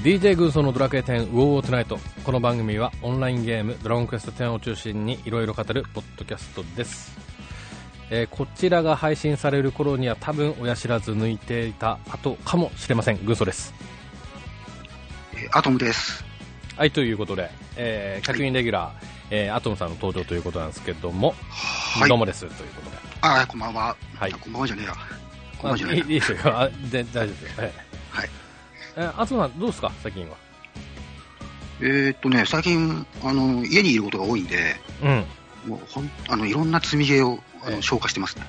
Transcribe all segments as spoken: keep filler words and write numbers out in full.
ディージェー 軍曹のドラクエテンウォーウォートナイト。この番組はオンラインゲームドラゴンクエストテンを中心にいろいろ語るポッドキャストです。えー、こちらが配信される頃には多分親知らず抜いていた後かもしれません。軍曹です。 えー、アトムです。 はい、ということで、えー、客員レギュラー、はい、えー、アトムさんの登場ということなんですけども、はい、どうもですということで。 ああ、こんばんは。 はい、 こんばんはじゃねえや。こんばんはじゃねえや。 いいですよ。あ、で大丈夫ですよ。はい。 はい。 えー、アトムさんどうですか最近は。 えー、っとね、最近あの家にいることが多いんで、 うん、 もうほんあのいろんな積みゲーをあの、えー、消化してますね。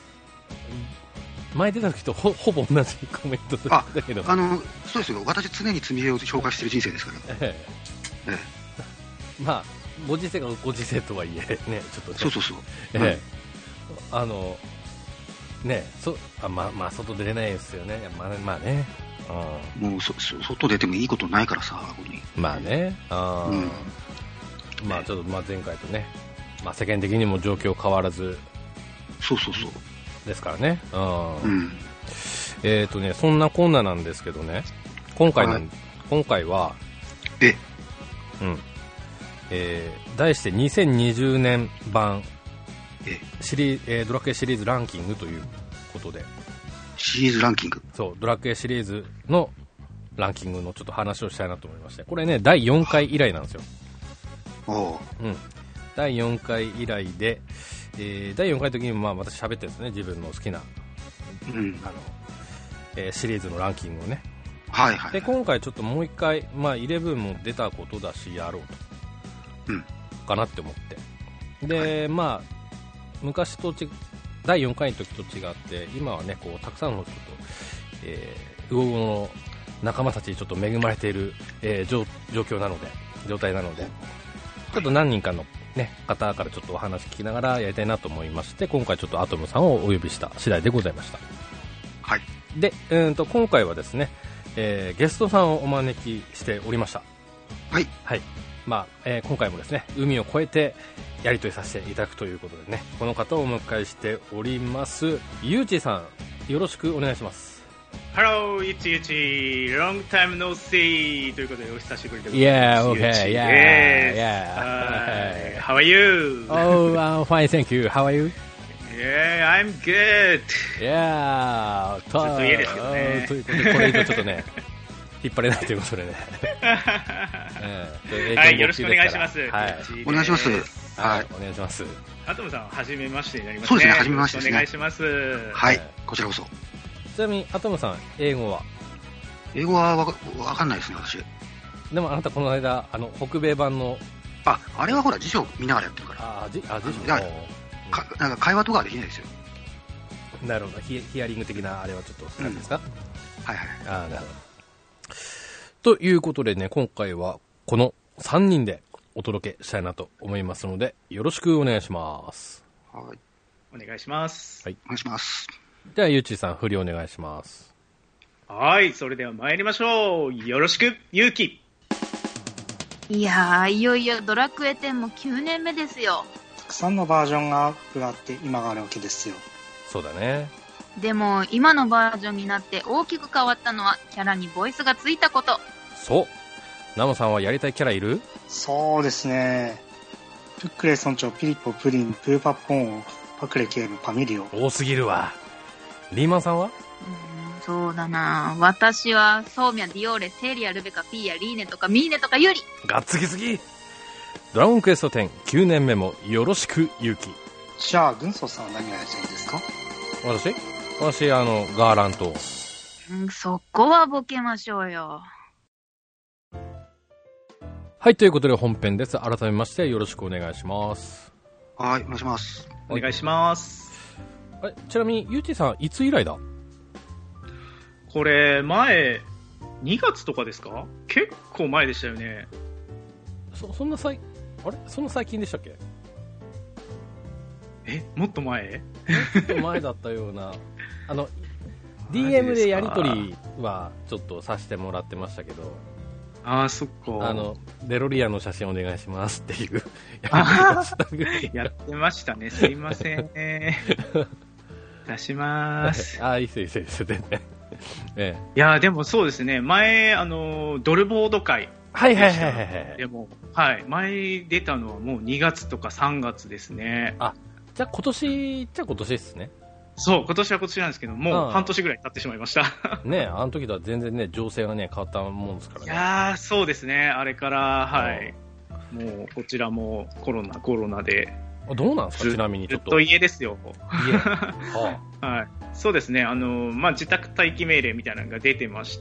前出た時と ほ, ほぼ同じコメントだけど、 ああのそうですよ。私常に積みゲーを消化してる人生ですから。えーえー、まあご時世がご時世とはいえね、ちょっとね、 そうそうそう、 えーうん、あのねそあまあまあ外出れないですよね。まあまあね。 うん、もうそそ外出てもいいことないからさ、ここに。 まあね。あ、うん、まあちょっとまあ前回とね、まあ世間的にも状況変わらず。 そうそうそう。 ですからね。うん。 うん、 えっ、ー、とね、そんなこんななんですけどね。今回なん、はい、今回は。 え。 うん。えー、題してにせんにじゅうねん版シリー、えー、ドラクエシリーズランキングということで。 シリーズランキング。 そう、ドラクエシリーズのランキングのちょっと話をしたいなと思いまして。これね、だいよんかい以来なんですよ。 おうん。だいよんかい以来で、えー、だいよんかいの時にもまあ私喋ってるんですね。自分の好きな、 うん、 あの、えー、シリーズのランキングをね。 はいはい。 で、今回ちょっともう一回、まあじゅういちも出たことだし、やろうと。 うん。 かなって思って。で、はい、まあ、昔とち、だいよんかいの時と違って、今はね、こう、たくさんのちょっと、えー、ウオウオの仲間たちにちょっと恵まれている、えー、状, 状況なので、状態なので、ちょっと何人かのね、方からちょっとお話聞きながらやりたいなと思いまして、今回ちょっとアトムさんをお呼びした次第でございました。 はい。 で、うんと、今回はですね、えー、ゲストさんをお招きしておりました。 はい。 はい。まあ、えー、今回もですね、海を越えてやり取りさせていただくということでね、この方をお迎えしております。ゆうちさん、よろしくお願いします。 Hello, ゆちゆち、long time no see ということでお久しぶりでございます。 Yeah, okay, yeah, yeah. How are you? Oh, I'm fine, thank you. How are you? Yeah, I'm good. Yeah. ずっと家ですけどね。 ということで、これ以上ちょっとね、引っ張れないということでね。 えー、はい、よろしくお願いします。 はい、お願いします。 はい、お願いします。 アトムさん、はじめましてになりますね。 そうですね、はじめましてですね。 お願いします。 はい、こちらこそ。 ちなみに、アトムさん、英語は英語はわ か, わかんないですね、私。 でも、あなたこの間、あの、北米版の。 あ、あれはほら、辞書見ながらやってるから。 ああ、じあ辞書かなんか会話とかはできないですよ。 なるほど、ヒ, ヒアリング的なあれはちょっと何ですか、 うん、はいはい。 ああ、なるほど。ということでね、今回はこのさんにんでお届けしたいなと思いますので、よろしくお願いします。 はい。 お願いします。 はい。お願いします。 では、ゆうちさん、振りお願いします。 はい、それでは参りましょう。よろしく、ゆうき。 いやー、いよいよドラクエテンもきゅうねんめですよ。 たくさんのバージョンが加わって今があるわけですよ。 そうだね。 でも今のバージョンになって大きく変わったのはキャラにボイスがついたこと。 そう。ナモさんはやりたいキャラいる？ そうですね。プックレ村長、ピリポ、プリン、プーパッポン、パクレ警部、パミリオ。 多すぎるわ。リーマンさんは？うーん、そうだな。私はソーミャ、ディオーレ、セリア、ルベカ、ピーヤ、リーネとかミーネとかユリ。 がっつきすぎ。ドラゴンクエストテンきゅうねんめもよろしく、ゆうき。 じゃあ、軍曹さんは何がやりたいんですか？ 私私、あの、ガーラント。 うん、そこはボケましょうよ。 はい、ということで本編です。改めましてよろしくお願いします。 はい、お願いします。 お願いします。 え、ちなみに、ゆうちさん、いつ以来だ？ これ、前、にがつとかですか？結構前でしたよね。 そ、そんな最、あれそんな最近でしたっけ？ え、もっと前？ もっと前だったような。あの、ディーエム でやり取りはちょっとさせてもらってましたけど。 ああ、そっか。 あの、デロリアンの写真お願いしますっていう。 やってましたね。すいませんね。出しまーす。 ああ、いいっすよ、いいっすよ、全然。 ええ、 いやでもそうですね、前、あのドルボード会はいはいはいはいはい。 でも、はい、前出たのはもうにがつとかさんがつですね。 あ、じゃあ今年、じゃあ今年ですね。 そう、今年は今年なんですけど、もう半年ぐらい経ってしまいました。 ねえ、あの時とは全然ね、情勢がね、変わったもんですからね。 いやー、そうですね、あれから、はい。もう、こちらもコロナ、コロナで。 どうなんですか、ちなみにちょっと。 ずっと家ですよ。 家。はあ、はい。そうですね、あの、まあ、自宅待機命令みたいなのが出てまして、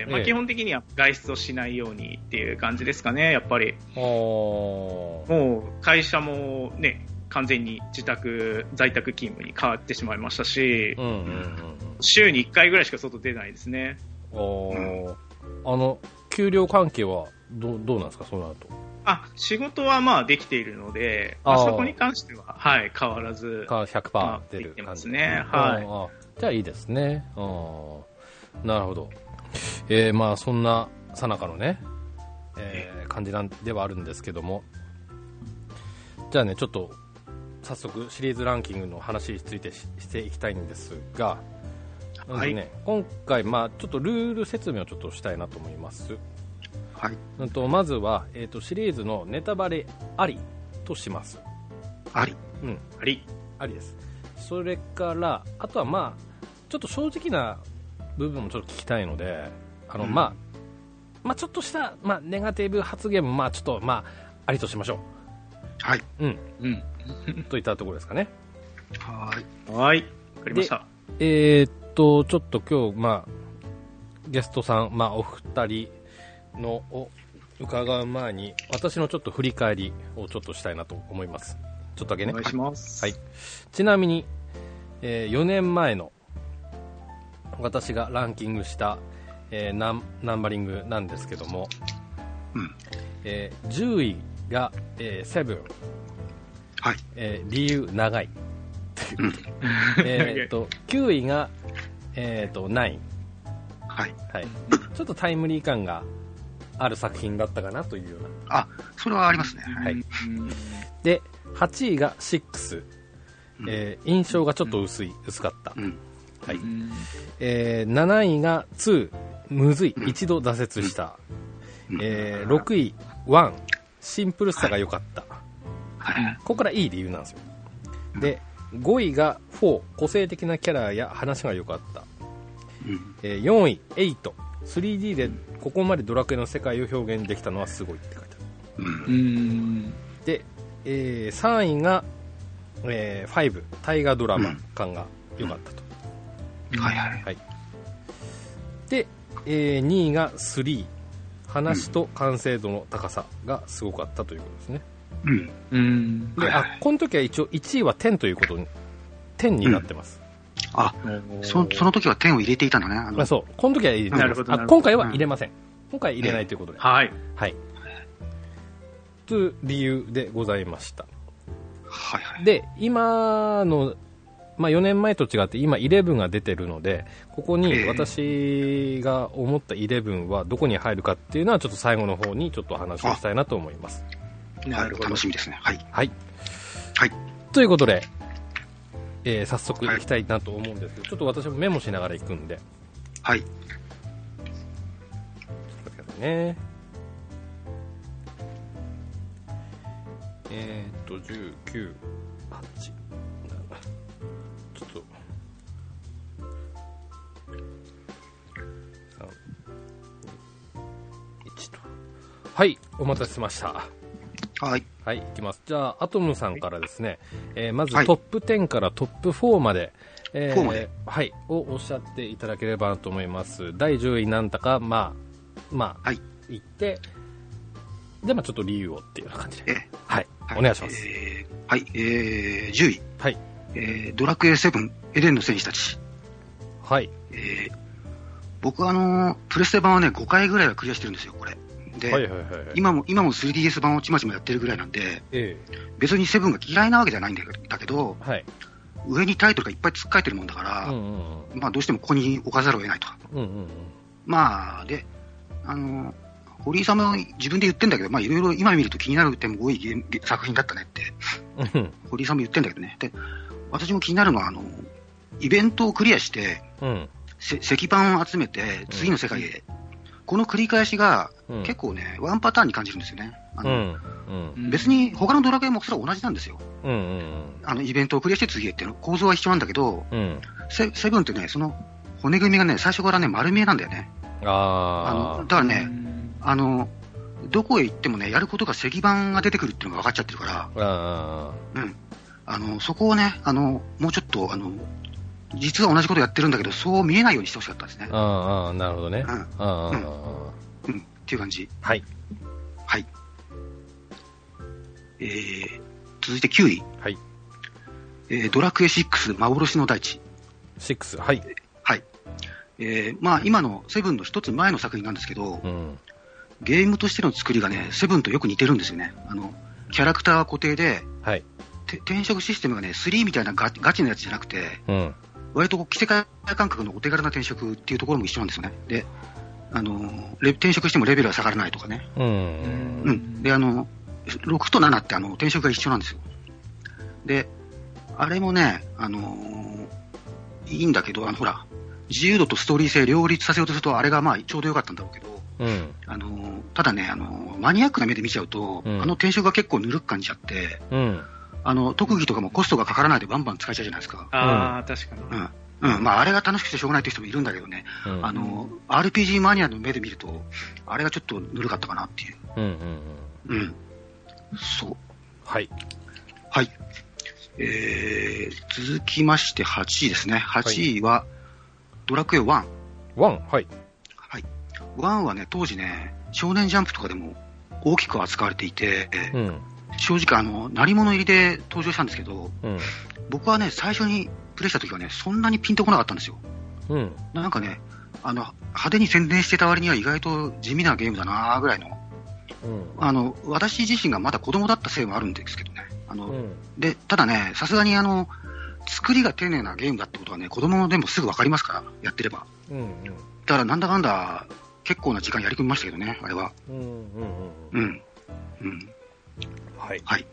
まあ、基本的には外出をしないようにっていう感じですかね、やっぱり。もう、会社もね、完全に自宅、在宅勤務に変わってしまいましたし、うんうんうん、週にいっかいぐらいしか外出ないですね。 おー、あの、給料関係はどう、どうなんですか、そうなると。 あ、仕事はまあできているので、まあ、そこに関しては、はい、変わらず。 ひゃくパーセント出る感じますね。はい。 あ、じゃあいいですね。あ、なるほど。えー、まあそんなさなかのね、えー、感じなんではあるんですけども、じゃあね、ちょっと早速シリーズランキングの話について し, していきたいんですが、はい、ね、今回、まあ、ちょっとルール説明をちょっとしたいなと思います。 はい、 うんとまずは、えー、とシリーズのネタバレありとします。 あり、 うん、 ありありです。それからあとは、まあちょっと正直な部分もちょっと聞きたいので、あの、うん、まあまあちょっとした、まあ、ネガティブ発言も、まあちょっと、まあありとしましょう。 はい、 うんうんといったところですかね。 はいはい、わかりました。 えー、っとちょっと今日、まあゲストさん、まあお二人のを伺う前に、私のちょっと振り返りをちょっとしたいなと思います。ちょっとだけね。 お願いします。 はい。ちなみに、えー、よねんまえの私がランキングした、えー、ナン、ナンバリングなんですけども、 うんえー、じゅういが、えー、セブン、 はい、 えー、理由長いっていう、うん、えっときゅういが、えー、とナイン、 はいはい、ちょっとタイムリー感がある作品だったかなというような。あ、それはありますね。 はい。で、はちいがシックス、うん、えー、印象がちょっと薄い、うん、薄かった。うん、はい。えー、なないがツー、むずい、うん、一度挫折した。うん、えー、ろくい、ワン、シンプルさが良かった。はい、ここからいい理由なんですよ。で、ごいがフォー、個性的なキャラや話が良かった。うん、えー、よんい、エイト、スリーディー でここまでドラクエの世界を表現できたのはすごいって書いてある。うん、で、えー、さんいが、えー、ファイブ、大河ドラマ感が良かったと。 うん、はいはい、 はい。で、えー、にいがスリー、話と完成度の高さがすごかったということですね。 うん。うん、 で、あ、この時は一応いちいはじゅうということに、じゅうになってます。 うん、あ、そ, その時はじゅうを入れていたのね。あのあ、そう。この時は入れてます。なるほど。あ、今回は入れません。うん、今回は入れないということで。 はい。 はい。という理由でございました。 はいはい。 で、今の、まあ、よねんまえと違って今じゅういちが出てるので、ここに私が思ったじゅういちはどこに入るかっていうのはちょっと最後の方にちょっと話をしたいなと思います。 なるほど。楽しみですね。はい。 はい。 はい。 ということで、えー、早速いきたいなと思うんですけど、はい、ちょっと私もメモしながら行くんで。 はい。ちょっと待ってくださいね。えーっと、じゅう、きゅう、はち、ちょっと、さん、に、いちと。はい、お待たせしました。 はい。 はい、いきます。じゃあ、アトムさんからですね、えー、まずトップじゅうからトップよんまで、えー、はい、をおっしゃっていただければなと思います。だいじゅういなんだか、まあ、まあ、はい、言って、で、まあちょっと理由をっていうような感じで。えはい、はい、お願いします。 えー、はい、えー、じゅうい。 はい。 えー、ドラクエセブン、エデンの戦士たち。 はい。 えー、僕はあのー、プレステ版はね、ごかいぐらいはクリアしてるんですよ、これ。で、はいはいはいはい、今も、今も スリーディーエス 版をちまちまやってるぐらいなんで、えー、別にセブンが嫌いなわけじゃないんだけど、はい、上にタイトルがいっぱいつっかえてるもんだから、うんうんうん、まあどうしてもここに置かざるを得ないと。うんうんうん、まあ、で、あのー、堀井さんも自分で言ってんだけど、まあいろいろ今見ると気になる点も多い作品だったねって、堀井さんも言ってんだけどね。で、私も気になるのは、あの、イベントをクリアして、うん、 石板を集めて次の世界へ、うん、この繰り返しが結構ね、うん、ワンパターンに感じるんですよね。あの、うんうん、別に他のドラクエもそれは同じなんですよ、うんうんうん、あのイベントをクリアして次へっていうの構造は一緒なんだけど、うん、セ, セブンってね、その骨組みがね最初からね丸見えなんだよね。ああのだからね、あのどこへ行ってもねやることが石板が出てくるっていうのが分かっちゃってるから、あ、うん、あのそこをね、あのもうちょっとあの実は同じことやってるんだけどそう見えないようにしてほしかったですね。 ああ、なるほどね。うん、あ、 うんうん、っていう感じ。 はいはい。えー、続いてきゅうい、 はい、 えー、ドラクエシックス幻の大地。 シックス、はい、 はい。えー、まあ今のセブンの一つ前の作品なんですけど、うん、ゲームとしての作りがねセブンとよく似てるんですよね。あのキャラクターは固定で、はい、転職システムがねスリーみたいなガガチなやつじゃなくて、うん、割と着せ替え感覚のお手軽な転職っていうところも一緒なんですよね。で、あの転職してもレベルは下がらないとかね。うん、うん、であのろくとななってあの転職が一緒なんですよ。で、あれもね、あのー、いいんだけど、あのほら自由度とストーリー性両立させようとするとあれがまあちょうどよかったんだろうけど、うん、あのー、ただね、あのー、マニアックな目で見ちゃうと、うん、あの転職が結構ぬるく感じちゃって、うん、あの特技とかもコストがかからないでバンバン使えちゃうじゃないですか。 ああ、確かに。 うんうん、まあ、あれが楽しくてしょうがないって人もいるんだけどね、うん、あの アールピージー マニアの目で見るとあれがちょっとぬるかったかなっていう。うんうんうん。うん。そう。 はい。 はい。えー、続きましてはちいですね。はちいは、はい、ドラクエワン。 ワン、はい。 はい。ワンはね、当時ね、少年ジャンプとかでも大きく扱われていて、うん、正直あの、鳴り物入りで登場したんですけど、うん、僕はね、最初にプレイした時はね、そんなにピンとこなかったんですよ。うん、なんかね、あの派手に宣伝してた割には意外と地味なゲームだなぐらいの、うん、あの私自身がまだ子供だったせいもあるんですけどね。あの、うん、でただね、さすがにあの作りが丁寧なゲームだってことはね、子供でもすぐ分かりますから、やってれば。うんうん、だからなんだかんだ結構な時間やり込みましたけどね、あれは。うんうんうんうんうん。 はいはい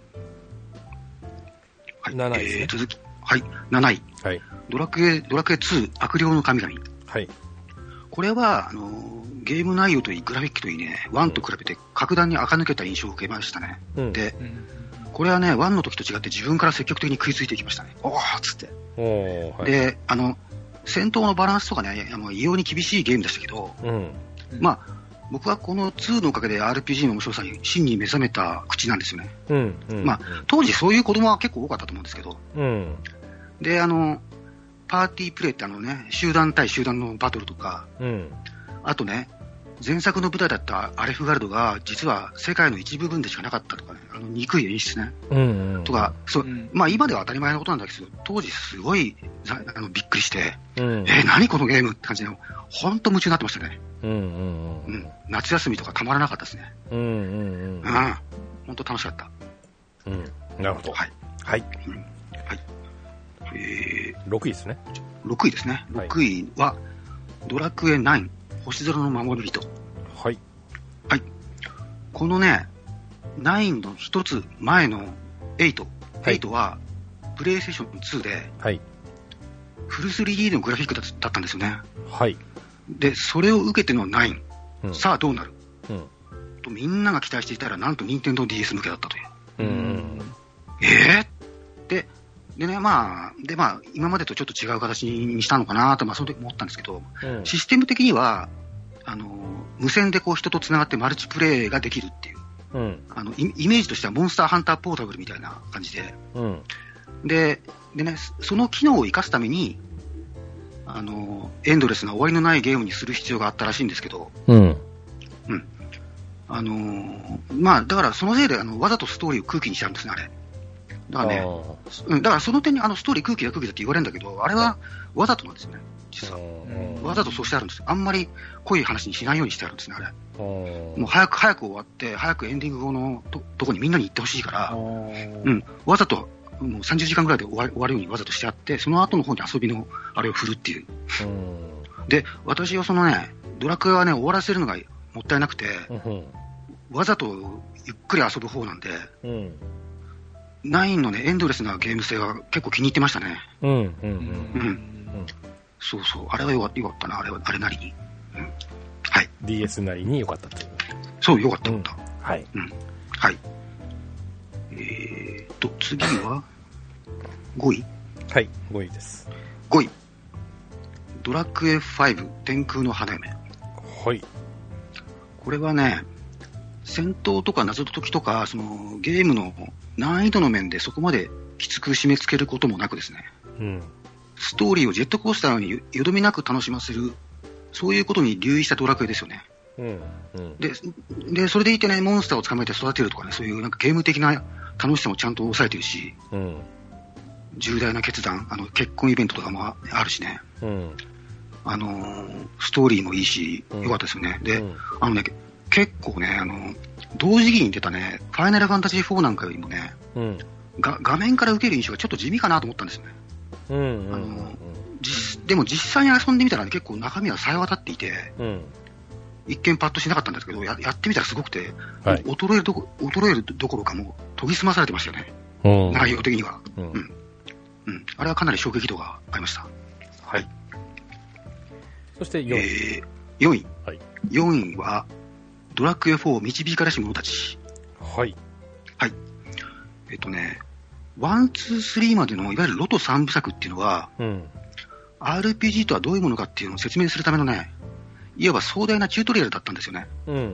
はい。 なないですね。 えー、続き。はい、なない、はい、ドラクエ、ドラクエツー悪霊の神々、はい、これはあのゲーム内容といいグラフィックといいね、ワンと比べて格段に垢抜けた印象を受けましたね、うん、で、うん、これはねワンの時と違って自分から積極的に食いついていきましたね。おーっつって。お、はい、であの戦闘のバランスとかね、あの異様に厳しいゲームでしたけど、うん、まあ僕はこのツーのおかげで アールピージー の面白さに真に目覚めた口なんですよね、うんうん、まあ当時そういう子供は結構多かったと思うんですけど、うん、であのパーティープレイってあのね、集団対集団のバトルとか、うん、あとね前作の舞台だったアレフガルドが実は世界の一部分でしかなかったとかね、あの憎い演出ね、うんうん、とかそう、うん、まあ今では当たり前のことなんだけど当時すごいあのびっくりして、うん、えー、何このゲームって感じで本当夢中になってましたね、うんうんうんうん、夏休みとかたまらなかったですね、うんうんうん、本当楽しかった、 うん、なるほど、はい、はいうんはいえー、 ろくいですね。 ろくいですね。ろくいは、はい、ドラクエナイン星空の守り人。 はい。 はい。このね、ナインの一つ前のエイト。はい、エイトは、プレイステーションツーで、はい、フル スリーディー のグラフィックだったんですよね。はい。で、それを受けてのナイン。うん、さあどうなる、うん、とみんなが期待していたら、なんと任天堂 ディーエス 向けだったという。うん、えー、で、でね、まあ、で、まあ、今までとちょっと違う形にしたのかなと、まあ、その時思ったんですけど、うん、システム的には、あの、無線でこう人と繋がってマルチプレイができるっていう、うん、あの、イメージとしてはモンスターハンターポータブルみたいな感じで、うん、で、でね、その機能を生かすために、あの、エンドレスな終わりのないゲームにする必要があったらしいんですけど、うん。うん。あの、まあ、だからそのせいで、あの、わざとストーリーを空気にしちゃうんですね、あれ。だからね、うん、だからその点にあのストーリー空気だ空気だって言われるんだけど、あれはわざとなんですよね、実は。わざとそうしてあるんですよ。あんまり濃い話にしないようにしてあるんですね、あれ。もう早く早く終わって、早くエンディング後の と, とこにみんなに行ってほしいから、うん、わざともうさんじゅうじかんぐらいで終わ, 終わるようにわざとしてあって、その後の方に遊びのあれを振るっていう。で、私はそのね、ドラクエはね、終わらせるのがもったいなくて、わざとゆっくり遊ぶ方なんで、うんナインのね、エンドレスなゲーム性は結構気に入ってましたね。うん、うん、うん。うん。 そうそう、あれはよかった、よかったな、あれは、あれなりに。うん。はい。 ディーエス なりによかったという。 そう、よかった、よかった。 うん、はい。 うん。はい。えーと、次は、ごい？ はい、ごいです。 ごい。ドラクエファイブ、天空の花嫁。 はい。 これはね、戦闘とか謎解きとか、そのゲームの難易度の面でそこまできつく締め付けることもなくですね、うん、ストーリーをジェットコースターによどみなく楽しませる、そういうことに留意したドラクエですよね。うんうん、で, でそれでいてね、モンスターを捕まえて育てるとかね、そういうなんかゲーム的な楽しさもちゃんと抑えてるし、うん、重大な決断、あの結婚イベントとかもあるしね、うん、あのー、ストーリーもいいし、よかったですよね。で、うん、あのね、結構ね、あの同時期に出たね、ファイナルファンタジーフォーなんかよりもね、うん、が画面から受ける印象がちょっと地味かなと思ったんですよね。うんうんうん、あのでも実際に遊んでみたら、ね、結構中身はさえ渡っていて、うん、一見パッとしなかったんですけど、や, やってみたらすごくて、はい、衰えるどこ衰えるどころかもう研ぎ澄まされてましたよね、うん、内容的には、うんうんうん、あれはかなり衝撃度がありました。はい。 そしてよんい、 えー、よんい、はい、よんいはドラクエフォー導かれし者たち。 はい。 はい。えっとね、ワン、ツー、スリーまでのいわゆるロトさんぶさくっていうのは、うん、アールピージー とはどういうものかっていうのを説明するためのね、いわば壮大なチュートリアルだったんですよね。うんうん、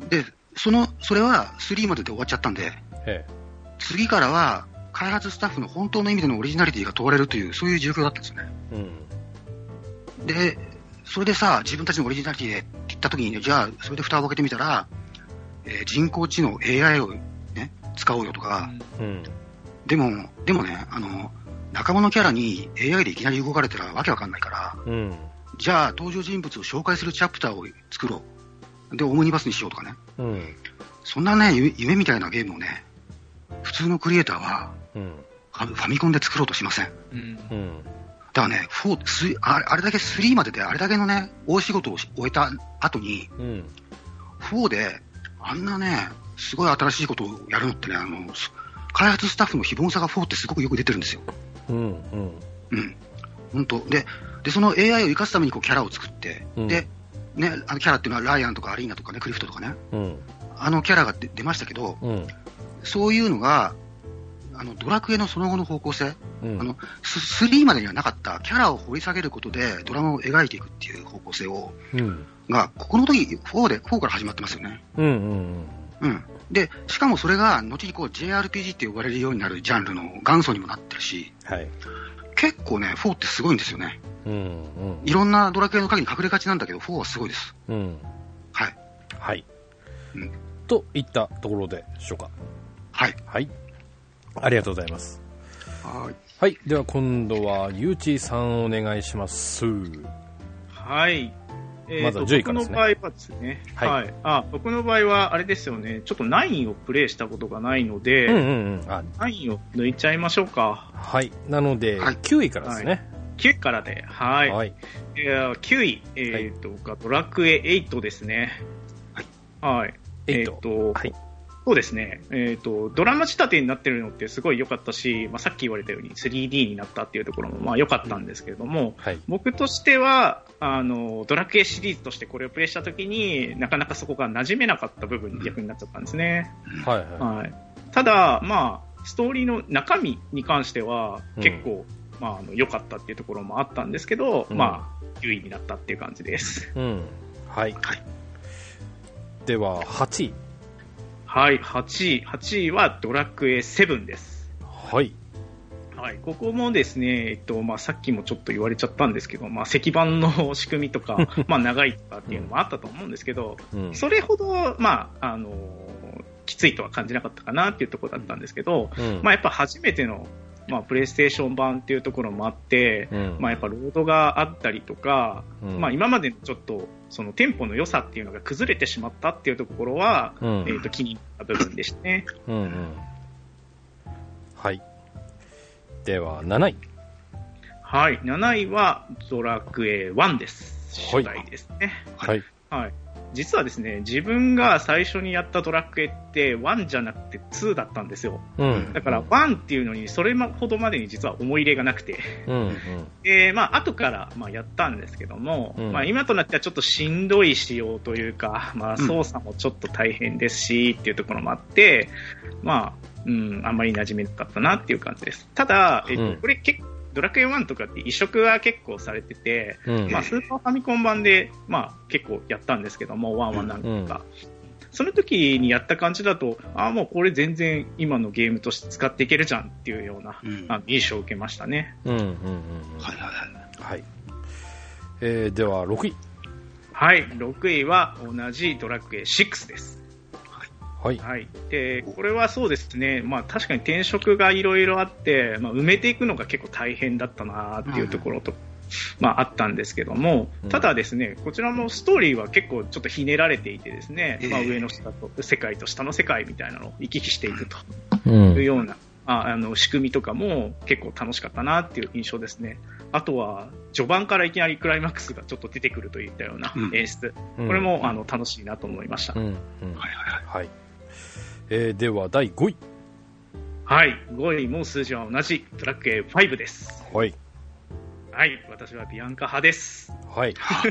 で、その、それはスリーまでで終わっちゃったんで、次からは開発スタッフの本当の意味でのオリジナリティが問われるという、そういう状況だったんですよね。うん、で、それでさ、自分たちのオリジナリティでって言ったときに、ね、じゃあ、それで蓋を開けてみたら、えー、人工知能 エーアイ を、ね、使おうよとか、うん、でも、でもね、あの、仲間のキャラに エーアイ でいきなり動かれたらわけわかんないから、うん、じゃあ、登場人物を紹介するチャプターを作ろう。で、オムニバスにしようとかね。うん、そんなね、夢みたいなゲームをね、普通のクリエイターは、うん、ファミコンで作ろうとしません。うんうんだからね、フォー、あれだけスリーまでであれだけのね、大仕事を終えた後に、うん、フォーであんなね、すごい新しいことをやるのってね、あの、開発スタッフの非凡さがフォーってすごくよく出てるんですよ。うんうん。うん。本当で、で、その エーアイ を生かすためにこうキャラを作って、うん、で、ね、あのキャラっていうのはライアンとかアリーナとかね、クリフトとかね、うん、あのキャラが出ましたけど、うん、そういうのが、あのドラクエのその後の方向性、うん、あのスリーまでにはなかったキャラを掘り下げることでドラマを描いていくっていう方向性を、うん、がここの時フォーでフォーから始まってますよね。うんうんうん、でしかもそれが後にこう ジェイアールピージー って呼ばれるようになるジャンルの元祖にもなってるし、はい、結構ねフォーってすごいんですよね。うんうん、いろんなドラクエの影に隠れがちなんだけどフォーはすごいです。うん、はいはい、うん、といったところでしょうか。 はいはいありがとうございます。はい。はい。では今度はゆうちさんお願いします。 はい。 えー、まずはじゅういからですね。 僕の場合はですね。はい。はい、あ、僕の場合はあれですよね。ちょっとナインをプレイしたことがないので、うんうんうん、あナインを抜いちゃいましょうか。 はい。なので、はい、きゅういからですね。はい、 きゅういからで、はい。はい、えー、きゅうい、えーと、はい、ドラクエエイトですね。はい。はい。えーと、はい。そうですね、えーと、ドラマ仕立てになってるのってすごい良かったし、まあ、さっき言われたように スリーディー になったっていうところもまあ良かったんですけれども、はい、僕としてはあのドラクエシリーズとしてこれをプレイしたときになかなかそこが馴染めなかった部分に逆になっちゃったんですね。はいはいはい、ただ、まあ、ストーリーの中身に関しては結構、うんまあ、あの良かったっていうところもあったんですけど、うんまあ、きゅういになったっていう感じです。うんはいはい、でははちい。 はい、はちい。はちいはドラクエセブンです。 はい。 はい、ここもですね、えっと、まあ、さっきもちょっと言われちゃったんですけど、まあ、石板の仕組みとか、まあ、長いとかっていうのもあったと思うんですけど、うん、それほど、まあ、あの、きついとは感じなかったかなっていうところだったんですけど、うん、まあ、やっぱ初めての、まあ、プレイステーション版っていうところもあって、うん、まあ、やっぱロードがあったりとか、うん、まあ、今までのちょっとそのテンポの良さっていうのが崩れてしまったっていうところは、うん、えーと、気に入った部分でしたね。うんうん、 はい。ではなない。 はい、なないはドラクエワンです。初代ですね。 はい。 はい。 実はですね、自分が最初にやったドラクエってワンじゃなくてツーだったんですよ。うん、だからワンっていうのにそれほどまでに実は思い入れがなくて、うんうん、で、まあ後からまあやったんですけども、うん、まあ今となってはちょっとしんどい仕様というか、まあ操作もちょっと大変ですしっていうところもあって、まあ、うん、あんまり馴染めなかったなっていう感じです。ただ、えっと、これ結構ドラクエワンとかって移植は結構されてて、うんまあ、スーパーファミコン版で、まあ、結構やったんですけども、ワンは何個か、うん、その時にやった感じだと、ああ、もうこれ全然今のゲームとして使っていけるじゃんっていうような、うん、あ印象を受けましたね。うんうんうん、はいはいはい。はい。えー、ではろくい。 はい、ろくいは同じドラクエシックスです。 はいはい、でこれはそうですね、まあ、確かに転職がいろいろあって、まあ、埋めていくのが結構大変だったなっていうところと、うんまあ、あったんですけども、ただですね、こちらもストーリーは結構ちょっとひねられていてですね、まあ、上の下と世界と下の世界みたいなのを行き来していくというような、うん、ああの仕組みとかも結構楽しかったなっていう印象ですね。あとは序盤からいきなりクライマックスがちょっと出てくるといったような演出、うん、これもあの楽しいなと思いました。うんうん、はいはいはい、 えー、ではだいごい。 はい、ごいも数字は同じドラクエファイブです。 はいはい、私はビアンカ派です。 はい。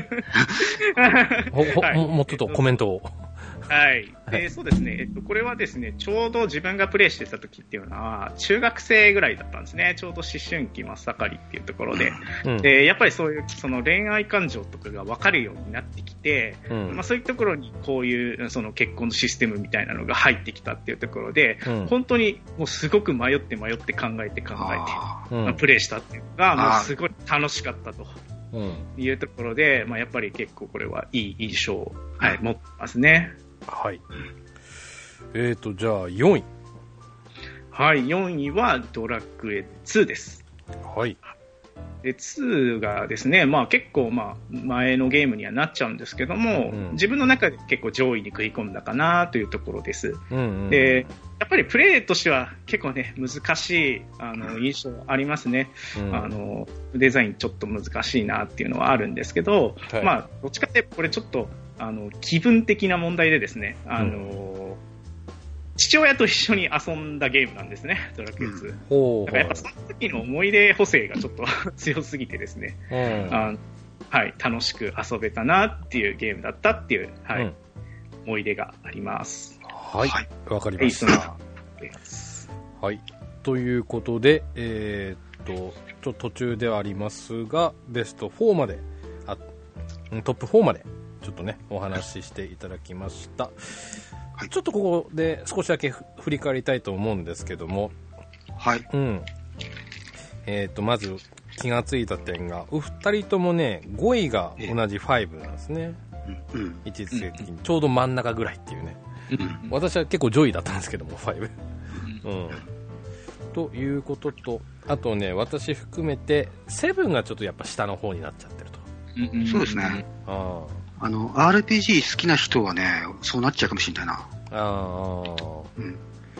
はい、も, もうちょっとコメントを。 はい。で、そうですね。えっと、これはですね、ちょうど自分がプレイしてた時っていうのは、中学生ぐらいだったんですね。ちょうど思春期真っ盛りっていうところで。うん、で、やっぱりそういう、その恋愛感情とかが分かるようになってきて、うん、まあそういうところにこういう、その結婚のシステムみたいなのが入ってきたっていうところで、うん、本当にもうすごく迷って迷って考えて考えて、うん、プレイしたっていうのが、もうすごい楽しかったと。いうところで、まあ、やっぱり結構これはいい印象を、はい、持ってますね。 はい。えーと、じゃあよんい。 はい、よんいはドラクエツーです。 はい。 で、ツーがですね、まあ結構まあ前のゲームにはなっちゃうんですけども、うん、自分の中で結構上位に食い込んだかなというところです。うんうんうん、で、やっぱりプレイとしては結構ね、難しいあの印象ありますね、うん。あの、デザインちょっと難しいなっていうのはあるんですけど、はい、まあどっちかってこれちょっとあの気分的な問題でですね、あの、うん、父親と一緒に遊んだゲームなんですね、ドラクエツー。うん、だからやっぱその時の思い出補正がちょっと強すぎてですね、うん、あはい、楽しく遊べたなっていうゲームだったっていう、はい、うん、思い出があります。 はい、わかりました。はい、ということで、えー、っと、ちょっと途中ではありますが、ベストフォーまで、あ、トップフォーまで、ちょっとね、お話ししていただきました。はい、ちょっとここで少しだけ振り返りたいと思うんですけども、 はい。 うん。えっと、まず気がついた点が、お二人ともね、ごいが同じごなんですね。うん。位置づけ的に、ちょうど真ん中ぐらいっていうね。うん、私は結構上位だったんですけども、ご。うん。ということと、あとね、私含めて、なながちょっとやっぱ下の方になっちゃってると。 うん、そうですね。ああの、アールピージー 好きな人はね、そうなっちゃうかもしれないな。ああ。うん。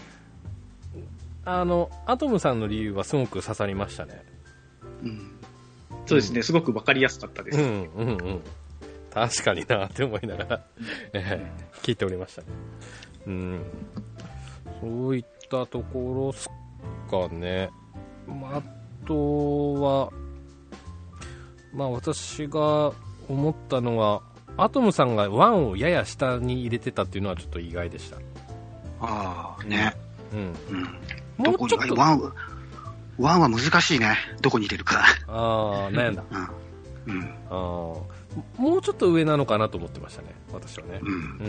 あの、アトムさんの理由はすごく刺さりましたね。 うん。そうですね、すごくわかりやすかったです。うんうんうん。 確かになって思いながら、えー、聞いておりましたね。うん。そういったところすかね。まあ、あとは、まあ私が思ったのは、アトムさんがワンをやや下に入れてたっていうのはちょっと意外でした。 ああ、ね。 うん。 うん。もうちょっと。ワン、ワンは難しいね。どこに入れるか。 ああ、悩んだ。うん。うん。ああ。もうちょっと上なのかなと思ってましたね。私はね。うん。うん。うん、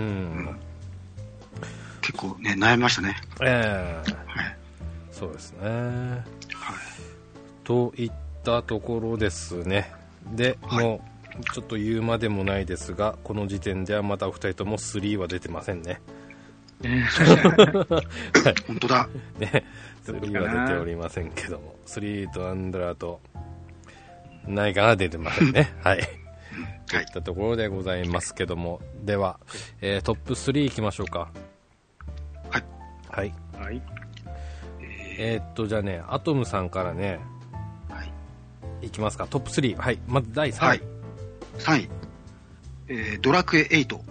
結構ね、悩みましたね。 ええー。はい。そうですね。はい。といったところですね。で、はい、もう、ちょっと言うまでもないですが、この時点ではまたお二人ともスリーは出てませんね。 はい、本当だ。 ね、スリーは出ておりませんけども、スリーとアンドラと、ないかな出てませんね。はい。といったところでございますけども、では、えー、トップスリーいきましょうか。 はい。 はい。 はい。 えー、っと、じゃあね、アトムさんからね、はい。いきますか、トップスリー。はい。まずだいさんい。はい、 さんい。えー、ドラクエエイト。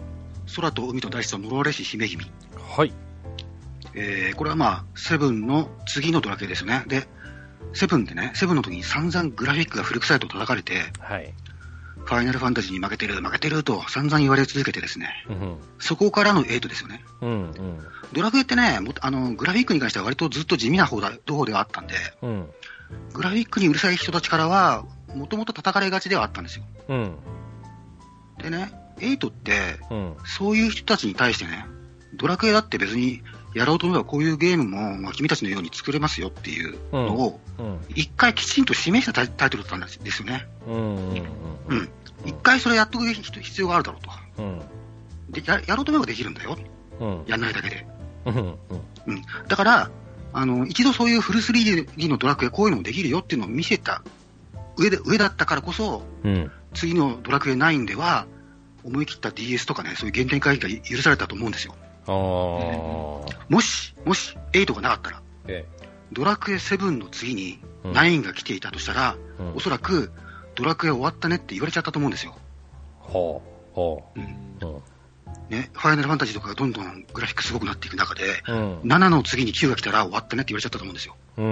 空と海と大地と呪われし姫君。 はい。 えー、これはまあ、セブンの次のドラクエですよね。で、セブンでね、セブンの時に散々グラフィックが古臭いと叩かれて、 はい。 ファイナルファンタジーに負けてる、負けてると散々言われ続けてですね、うん、そこからのエイトですよね。うんうん、ドラクエってね、あの、グラフィックに関しては割とずっと地味な方だ、方ではあったんで、うん、グラフィックにうるさい人たちからは、もともと叩かれがちではあったんですよ。うん、でね、エイトって、うん、そういう人たちに対してね、ドラクエだって別にやろうと思えばこういうゲームも、まあ、君たちのように作れますよっていうのを、一回きちんと示したタイトルだったんですよね。うん。うん。一回それやっとく必要があるだろうと。うん。で、や、やろうと思えばできるんだよ。うん。やんないだけで。うん。うん。だから、あの、一度そういうフル スリーディー のドラクエこういうのもできるよっていうのを見せた上で、上だったからこそ、うん、次のドラクエナインでは、思い切った ディーエス とかね、そういう原点回帰が許されたと思うんですよ。あもし、もし、エイトがなかったら、ええ、ドラクエセブンの次にナインが来ていたとしたら、うん、おそらく、ドラクエ終わったねって言われちゃったと思うんですよ。はあ、はあ。うん。ね、ファイナルファンタジーとかがどんどんグラフィックすごくなっていく中で、うん、ななの次にきゅうが来たら終わったねって言われちゃったと思うんですよ。うん、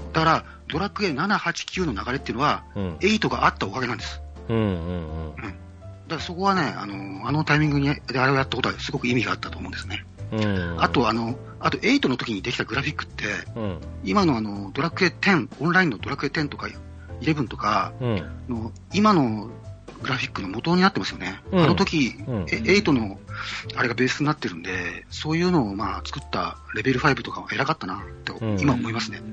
だから、ドラクエなな、はち、きゅうの流れっていうのは、うん、エイトがあったおかげなんです。うんうんうんうんだからそこはね、あの、あのタイミングにであれをやったことはすごく意味があったと思うんですね。うん、あと、あの、あと、エイトの時にできたグラフィックって、うん、今のあの、ドラクエテン、オンラインのドラクエテンとか、イレブンとかの、うん、今のグラフィックの元になってますよね。うん、あの時、うん、エイトの、あれがベースになってるんで、そういうのをまあ、作ったレベルファイブとかは偉かったな、って今思いますね。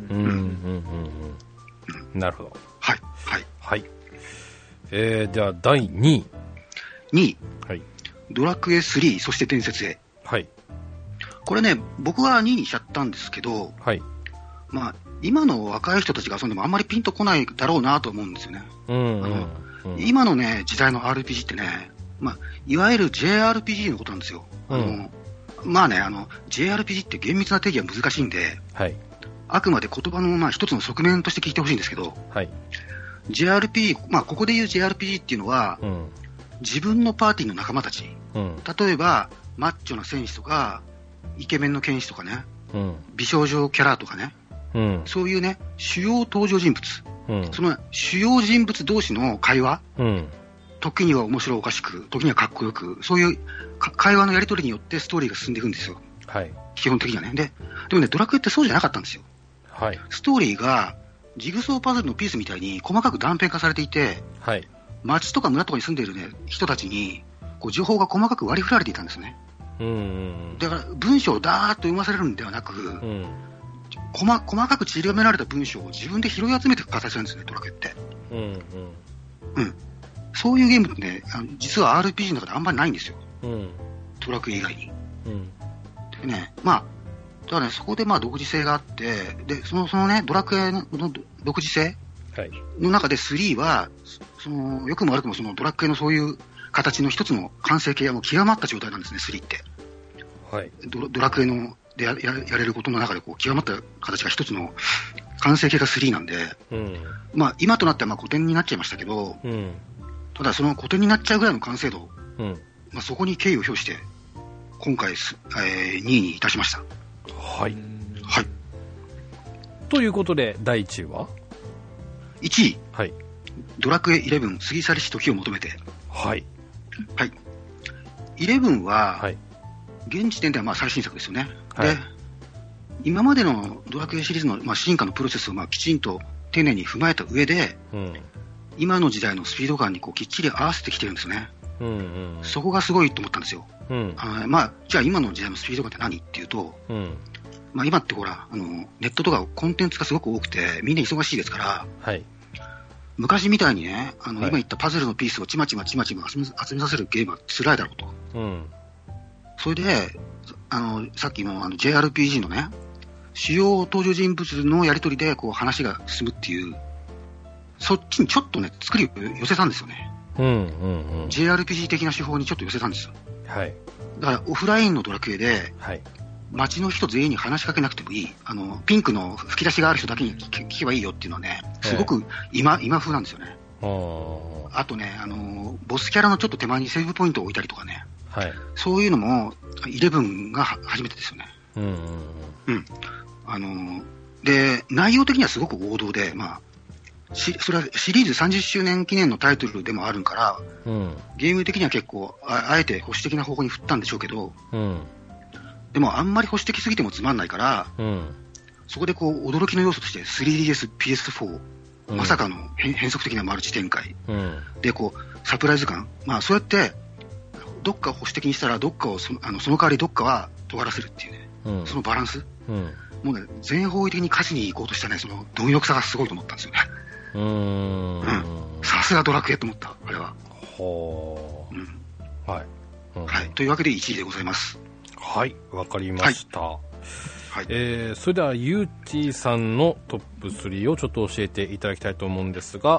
なるほど。 はい。はい。 はい。えー、では、だいにい。 にい、はい、ドラクエスリー、そして伝説へ。はい。これね、僕はにいにしちゃったんですけど、はい。まあ、今の若い人たちが遊んでもあんまりピンとこないだろうなと思うんですよね。うんうんうん、あの今のね、時代の アールピージー ってね、まあ、いわゆる ジェイアールピージー のことなんですよ。うん、あのまあね、あの、ジェイアールピージー って厳密な定義は難しいんで、はい。あくまで言葉のまあ一つの側面として聞いてほしいんですけど、はい。ジェイアールピー、まあ、ここで言う ジェイアールピージー っていうのは、うん、自分のパーティーの仲間たち、うん、例えばマッチョな戦士とかイケメンの剣士とかね、うん、美少女キャラとかね、うん、そういうね主要登場人物、うん、その主要人物同士の会話、うん、時には面白おかしく時にはかっこよくそういう会話のやり取りによってストーリーが進んでいくんですよ、はい、基本的にはね。で、でもねドラクエってそうじゃなかったんですよ、はい、ストーリーがジグソーパズルのピースみたいに細かく断片化されていて、はい、町とか村とかに住んでいる、ね、人たちにこう情報が細かく割り振られていたんですね。うんうん、だから文章をダーッと読まされるんではなく、うん、細, 細かく散りばめられた文章を自分で拾い集めていく形なんですね、ドラクエって。うんうんうん、そういうゲームってね、あの実は アールピージー の中であんまりないんですよ、うん、ドラクエ以外に。うん、でね、まあだからね、そこでまあ独自性があって、で、その、そのね、ドラクエの独自性の中でスリーは、その、良くも悪くもそのドラクエのそういう形の一つの完成形はもう極まった状態なんですね、スリーって。はい。ド, ドラクエので や, や, やれることの中でこう極まった形が一つの完成形がスリーなんで、うん、まあ今となってはまあ古典になっちゃいましたけど、うん、ただその古典になっちゃうぐらいの完成度、うん、まあそこに敬意を表して、今回、えー、にいにいたしました。 はい。はい。ということで、だいいちいはいちい。はい。ドラクエイレブン、過ぎ去りし時を求めて。 はい。 はい。イレブンは、はい、現時点ではまあ最新作ですよね。はい、で、今までのドラクエシリーズのまあ進化のプロセスをまあきちんと丁寧に踏まえた上で、うん、今の時代のスピード感にこうきっちり合わせてきてるんですよね。うんうん、そこがすごいと思ったんですよ。うん、あまあ、じゃあ今の時代のスピード感って何っていうと、うんまあ、今ってほらあのネットとかコンテンツがすごく多くてみんな忙しいですから、はい、昔みたいにねあの、はい、今言ったパズルのピースをちまちまちまちま集め、集めさせるゲームは辛いだろうと、うん、それであのさっきの、あの ジェイアールピージー のね主要登場人物のやり取りでこう話が進むっていうそっちにちょっとね作りを寄せたんですよね。うんうんうん、ジェイアールピージー 的な手法にちょっと寄せたんですよ。はい、だからオフラインのドラクエで、はい、街の人全員に話しかけなくてもいいあのピンクの吹き出しがある人だけに聞けばいいよっていうのはねすごく 今,、今風なんですよね。あとねあのボスキャラのちょっと手前にセーブポイントを置いたりとかね、 はい、そういうのもイレブンが初めてですよね。 うんうんうん、あので内容的にはすごく王道で、まあ、しそれはシリーズさんじゅっしゅうねん記念のタイトルでもあるから、うん、ゲーム的には結構 あ, あえて保守的な方向に振ったんでしょうけど、うん、でもあんまり保守的すぎてもつまんないから、うん、そこでこう驚きの要素として スリーディーエス、ピーエスフォー、うん、まさかの変則的なマルチ展開、うん、でこうサプライズ感、まあ、そうやってどっかを保守的にしたらどっかを そ, あのその代わりどっかは尖らせるっていうね、うん、そのバランス、うん、もうね全方位的に勝ちに行こうとしたねその貪欲さがすごいと思ったんですよね。うーん、うん、さすがドラクエと思ったあれは。ほー、うん、はい、うん、はい、というわけでいちいでございます。 はい、わかりました。はいはい、えー、それではゆうちーさんのトップスリーをちょっと教えていただきたいと思うんですが。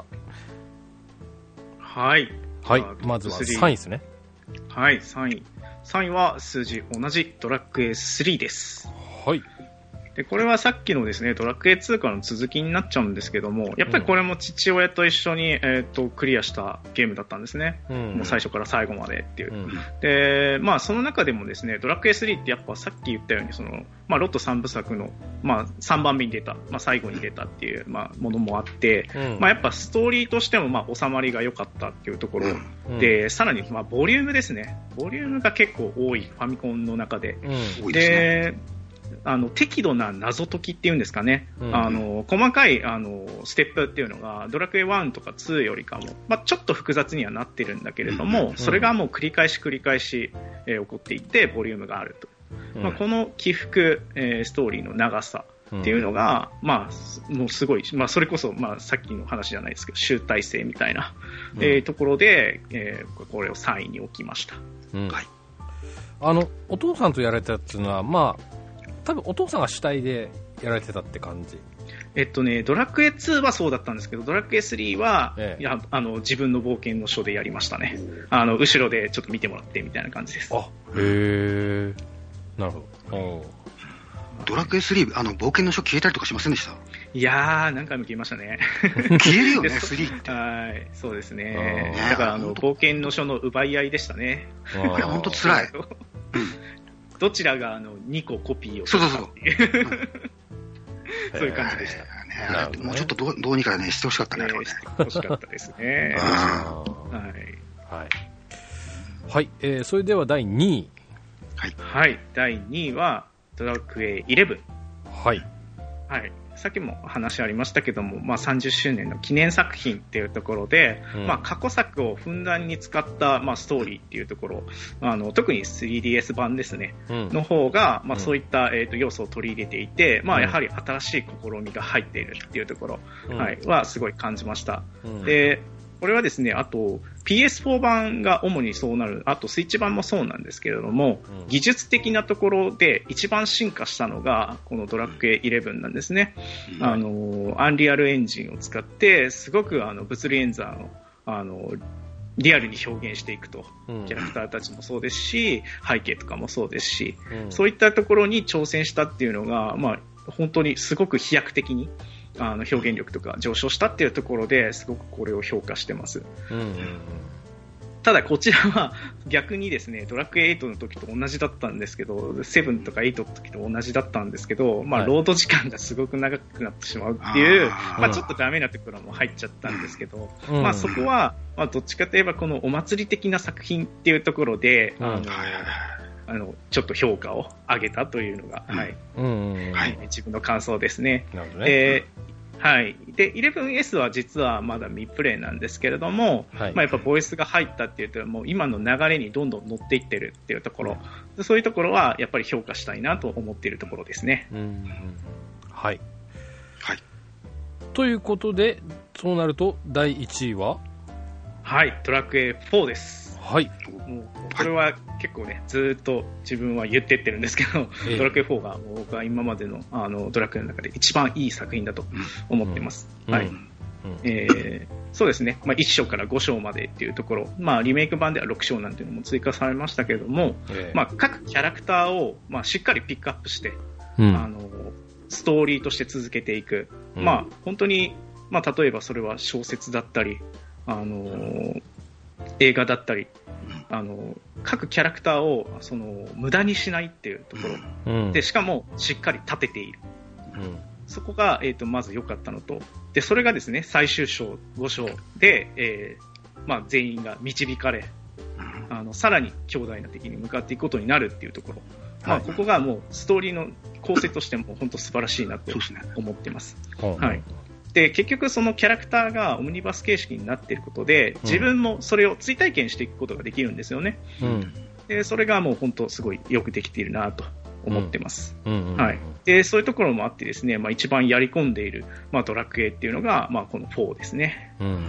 はい、 はい、まずはさんいですね。 はい、さんい。さんいは数字同じドラクエスリーです。 はい。 で、これはさっきのですね、ドラクエツーからの続きになっちゃうんですけども、やっぱりこれも父親と一緒に、えっと、クリアしたゲームだったんですね。うん、もう最初から最後までっていう。うん、で、まあ、その中でもですね、ドラクエスリーってやっぱさっき言ったように、その、まあ、ロットさんぶさくの、まあ、さんばんめに出た、まあ、最後に出たっていう、まあ、ものもあって、うん、まあ、やっぱストーリーとしても、まあ、収まりが良かったっていうところ、うん、で、さらに、まあ、ボリュームですね。ボリュームが結構多い、ファミコンの中で。うん、で、あの適度な謎解きっていうんですかね、うん、あの細かいあのステップっていうのがドラクエワンとかツーよりかも、まあ、ちょっと複雑にはなってるんだけれども、うん、それがもう繰り返し繰り返し、えー、起こっていてボリュームがあると、うん、まあ、この起伏、えー、ストーリーの長さっていうのが、うん、まあ、もうすごい、まあ、それこそ、まあ、さっきの話じゃないですけど集大成みたいな、うん、えー、ところで、えー、これをさんいに置きました、うん、はい、 あのお父さんとやられたっていうのはまあ多分お父さんが主体でやられてたって感じ。 えっとね、ドラクエツーはそうだったんですけど、ドラクエスリーは、ええ、いやあの自分の冒険の書でやりましたね。あの後ろでちょっと見てもらってみたいな感じです。 あ、へえ、なるほど。 ドラクエスリー、あの冒険の書消えたりとかしませんでした？ いやー、何回も消えましたね。 消えるよね、スリーって。 はい、そうですね。だからあの冒険の書の奪い合いでしたね。 あれ本当辛い。 どちらがあのにこコピーをそうそうそう。 そういう感じでした。 えーね、もうちょっとどうどうにかねしてほしかったね。 ね、してほしかったですね。はい。 はい。はい、えー、それではだいにい。 はい。はい。だいにいはドラクエイレブン。 はい。 はい。さっきも話ありましたけども、まあ、さんじゅっしゅうねんの記念作品っていうところで、うん、まあ、過去作をふんだんに使った、まあ、ストーリーっていうところ、あの特に スリーディーエス 版ですね、うん、の方が、まあ、そういった、えーと、要素を取り入れていて、まあ、やはり新しい試みが入っているっていうところ、うん、はい、はすごい感じました。うん、でこれはですね、あと ピーエスフォー 版が主にそうなる、あとスイッチ版もそうなんですけれども、うん、技術的なところで一番進化したのがこのドラクエイレブンなんですね。うん、あのアンリアルエンジンを使ってすごくあの物理演算をあのリアルに表現していくと、うん、キャラクターたちもそうですし背景とかもそうですし、うん、そういったところに挑戦したっていうのが、まあ、本当にすごく飛躍的にあの表現力とか上昇したっていうところですごくこれを評価してます。うんうんうん、ただこちらは逆にですね、ドラクエエイトの時と同じだったんですけど、セブンとかエイトの時と同じだったんですけど、まあ、ロード時間がすごく長くなってしまうっていう、はい、まあ、ちょっとダメなところも入っちゃったんですけど、うん、まあ、そこは、まあ、どっちかといえばこのお祭り的な作品っていうところで、うん、あのあのちょっと評価を上げたというのが、はい、うんうん、はい、自分の感想ですね。なるほどね。えーはい、で イレブンエス は実はまだ未プレイなんですけれども、はい、まあ、やっぱボイスが入ったっていうともう今の流れにどんどん乗っていってるっていうところ、うん、そういうところはやっぱり評価したいなと思っているところですね。うんうん、 はい、 はい、 ということでそうなるとだいいちいははいドラクエフォーです。 はい、 もうこれは結構ねずっと自分は言ってってるんですけど、ええ、ドラクエフォーが僕は今まで の, あのドラクエの中で一番いい作品だと思ってます。うん、はい、うん、えー、そうですね、まあ、いっ章からご章までっていうところ、まあ、リメイク版ではろく章なんていうのも追加されましたけれども、ええ、まあ、各キャラクターを、まあ、しっかりピックアップして、うん、あのストーリーとして続けていく、うん、まあ、本当に、まあ、例えばそれは小説だったり、あのー映画だったり、あの各キャラクターをその無駄にしないっていうところ、うん、でしかもしっかり立てている、うん、そこが、えー、とまず良かったのと、でそれがですね最終章ご章で、えーまあ、全員が導かれ、あのさらに強大な敵に向かっていくことになるっていうところ、はい、まあ、ここがもうストーリーの構成としても本当素晴らしいなと思ってます。はい、で結局そのキャラクターがオムニバス形式になっていることで、自分もそれを追体験していくことができるんですよね。うん、でそれがもう本当すごいよくできているなと思ってます。はい。でそういうところもあってですね、まあ、一番やり込んでいる、まあ、ドラクエっていうのが、まあ、このフォーですね。うんうん、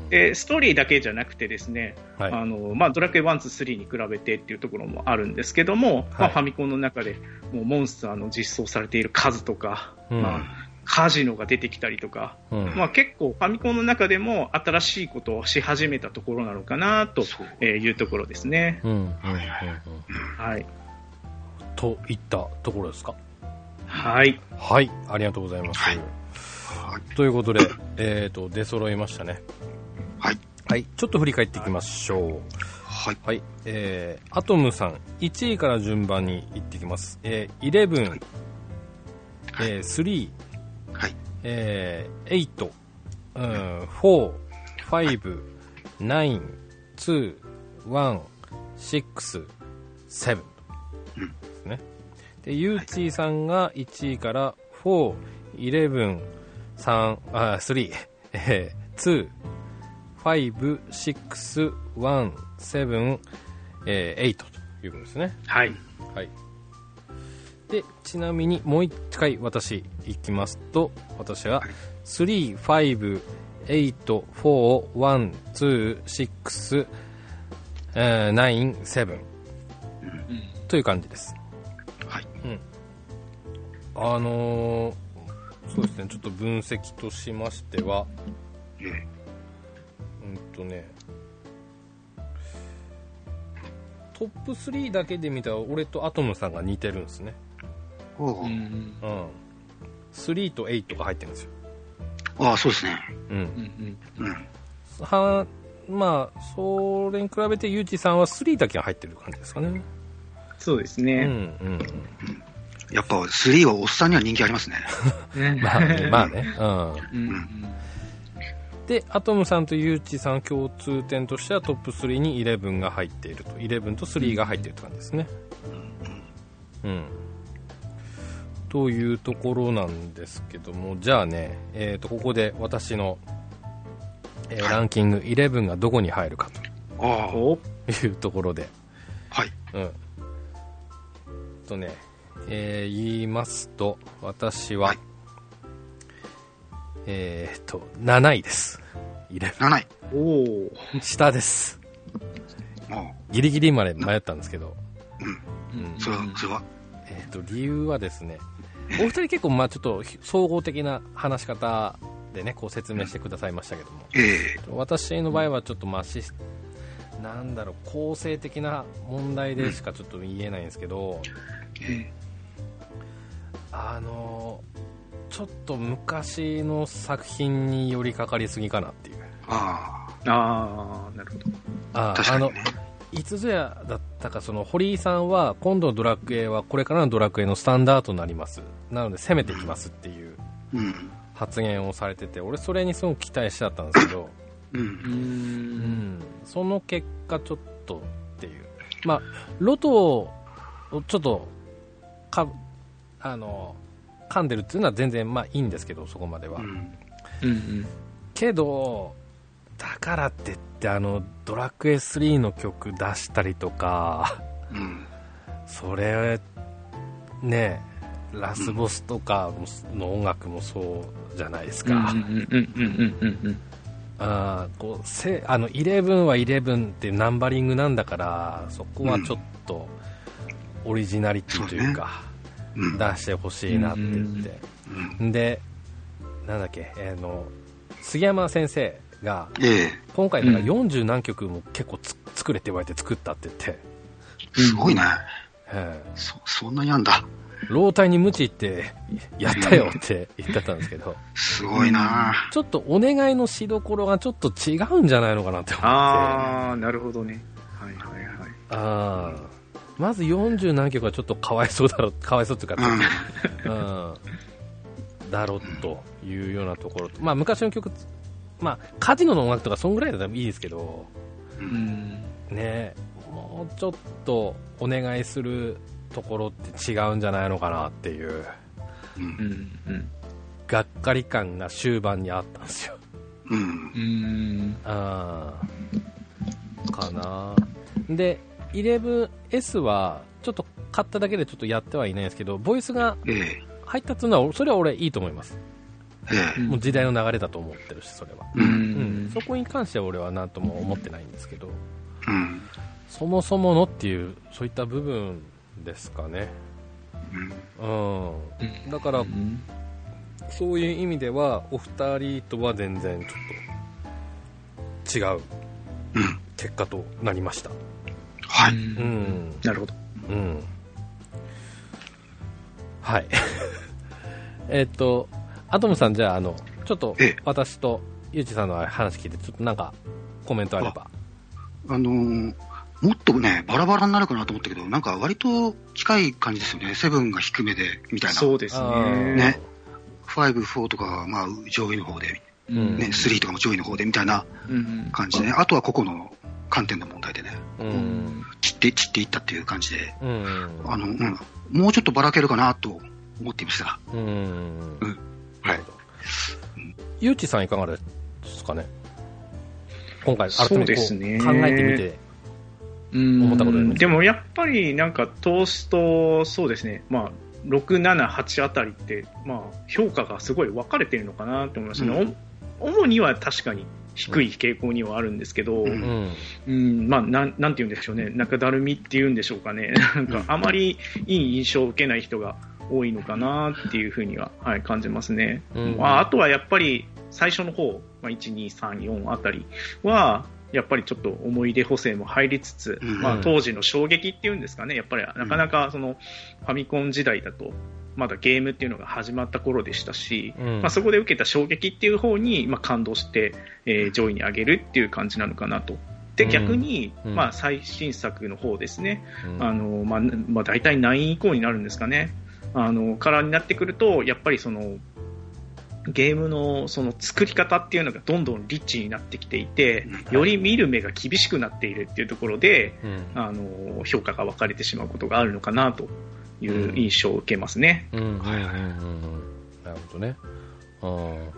でストーリーだけじゃなくてですね、はい、あのまあ、ドラクエワン、ツー、スリーに比べてっていうところもあるんですけども、はい、まあ、ファミコンの中でもうモンスターの実装されている数とか、うん、まあ、カジノが出てきたりとか、うん、まあ、結構ファミコンの中でも新しいことをし始めたところなのかなというところですね。うんうんうんうん、はい。 といったところですか。 はい。 はい、ありがとうございます。はい、ということで、えーと、出揃いましたね。 はい。 はい、ちょっと振り返っていきましょう。はい。はい、えー、アトムさん、いちいから順番にいっていきます。えー、じゅういち、はい、えー、スリー、はい、えー、エイト、うん、よん、ご、ご、きゅう、に、に、いち、いち、ろく、うん、ですね。で、ゆうちーさんがいちいからよん、じゅういち、さん、あ、さん、えー、に、ご、ろく、いち、なな、なな、えー、はちということですね。 はい。 はい。で、ちなみにもう一回私いきますと、私はさん、ご、はち、よん、よん、いち、に、に、ろく、きゅう、なな、という感じです。 はい。 うん。あのー、そうですね、ちょっと分析としましては、うん、うんとね、トップスリーだけで見たら俺とアトムさんが似てるんですね。 うん。 うん。さんとはちが入ってるんですよ。 ああ、そうですね。 うん。うんうん。は、まあ、それに比べてゆうちさんはさんだけが入ってる感じですかね。 そうですね。 うんうんうん。 やっぱさんはおっさんには人気ありますね。 まあね、まあね。うん。うん、で、アトムさんとゆうちさん共通点としてはトップスリーにじゅういちが入っていると。じゅういちとさんが入っているって感じですね。うん。というところなんですけども、じゃあね、えっと、ここで私の、えーはい、ランキングじゅういちがどこに入るかというところで。 はい。 うん。とね、えー、言いますと、私は、はい、えー、っと、なないです。 なない。 おお。 下です。ギリギリまで迷ったんですけど。 うん。うん。それは、それは。 えー、っと、理由はですね、お二人結構、まあちょっと、総合的な話し方でね、こう説明してくださいましたけども。 えー、 私の場合はちょっと、まあシスなんだろう、構成的な問題でしかちょっと言えないんですけど、うん、あのちょっと昔の作品に寄りかかりすぎかなっていう。 ああ、なるほど。 あ確かにね。 あのいつぞやだったか、その堀井さんは今度のドラクエはこれからのドラクエのスタンダードになります、なので攻めていきますっていう発言をされてて、俺それにすごく期待してたんですけど、うん、うん、その結果ちょっとっていう、まあロトをちょっとかあの噛んでるっていうのは全然まあいいんですけど、そこまでは、うんうんうん、けどだからって言ってあのドラクエスリーの曲出したりとか、うん、それね、ラスボスとかの音楽もそうじゃないですか。あこうせあのじゅういちはじゅういちってナンバリングなんだから、そこはちょっとオリジナリティというか、うん、出してほしいなって言って、うん、でなんだっけ、えー、の杉山先生が、えー、今回からよんじゅう何曲も結構つ作れって言われて作ったって言って、 すごいね、 えー、 そ, そんなにあんだ。 老体に無知ってやったよって言ってたんですけど、 すごいな。 ちょっとお願いのしどころがちょっと違うんじゃないのかなって思って。 ああ、なるほどね。 はいはいはい。 ああ。まずよんじゅう何曲はちょっとかわいそうだろ、かわいそうっていうか、うん、だろうというようなところと、まあ昔の曲、まあカジノの音楽とかそんぐらいだったらいいですけど、うん、ね、もうちょっとお願いするところって違うんじゃないのかなっていう、うんうん、がっかり感が終盤にあったんですよ。うん、あーかな。でイレブンエス はちょっと買っただけでちょっとやってはいないんですけど、ボイスが入ったっていうのはそれは俺いいと思います、ええ、もう時代の流れだと思ってるし、それは、うんうん、そこに関しては俺は何とも思ってないんですけど、うん、そもそものっていうそういった部分ですかね、うんうん、だから、うん、そういう意味ではお二人とは全然ちょっと違う結果となりました。 はい、うんうん、なるほど、うん、 はいえっとアトムさん、じゃあ、あのちょっと私とゆうちさんの話聞いてちょっとなんかコメントあれば。 あ、あのー、もっとねバラバラになるかなと思ったけど、なんか割と近い感じですよね。セブンが低めでみたいな。 そうですね。 ね、ファイブ、フォーとかがまあ上位の方で、うんね、スリーとかも上位の方でみたいな感じで、ね、うん、あとは個々の観点の問題でね、うん、散って散っていったっていう感じで、うん、あのうん、もうちょっとばらけるかなと思っていました。うん、うん、 はい。ゆうちさんいかがですかね。今回改めてこう考えてみて思ったことあります。 でもやっぱりなんか通すとそうですね。まあろく、なな、はちあたりってまあ評価がすごい分かれてるのかなと思いますね。うん、主には確かに低い傾向にはあるんですけど、うんうん、まあ、なん、なんて言うんでしょうね、中だるみっていうんでしょうかね、なんかあまりいい印象を受けない人が多いのかなっていうふうには、はい、感じますね。うんまあ、あとはやっぱり最初の方、まあ、いち、に、さん、よんあたりは、やっぱりちょっと思い出補正も入りつつ、うんまあ、当時の衝撃っていうんですかね、やっぱりなかなかそのファミコン時代だと、まだゲームっていうのが始まった頃でしたし、うんまあ、そこで受けた衝撃っていう方に、まあ、感動して、えー、上位に上げるっていう感じなのかなと。で逆に、うんまあ、最新作の方ですね、うんあのまあまあ、大体ナイン以降になるんですかね、あのからになってくるとやっぱりそのゲームのその作り方っていうのがどんどんリッチになってきていて、より見る目が厳しくなっているっていうところで、うん、あの評価が分かれてしまうことがあるのかなという印象を受けますね。なるほどね。あ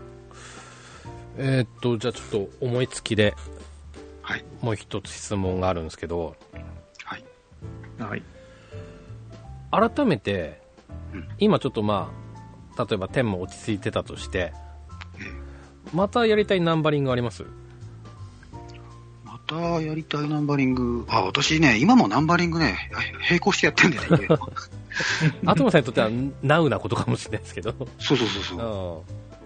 えー、っとじゃあちょっと思いつきで、はい、もう一つ質問があるんですけど、はいはい、改めて、うん、今ちょっとまあ例えば点も落ち着いてたとして、またやりたいナンバリングあります？ またやりたいナンバリング、あ、私ね、今もナンバリングね、並行してやってんだよね。 アトムさんにとってはナウなことかもしれないですけど。 そうそうそうそう。